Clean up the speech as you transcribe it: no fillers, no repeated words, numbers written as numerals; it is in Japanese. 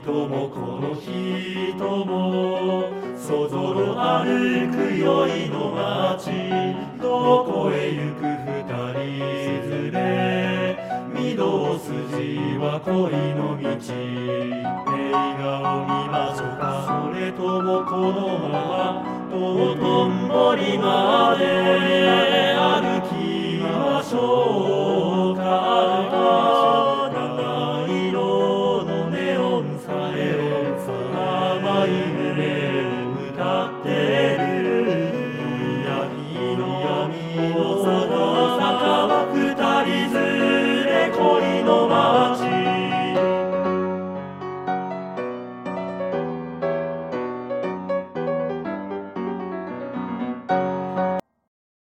人もこの人もそぞろ歩く宵の街、どこへ行く二人連れ、御堂筋は恋の道。映画を見ましょうか、それともこのまま道頓堀まで歩きましょう。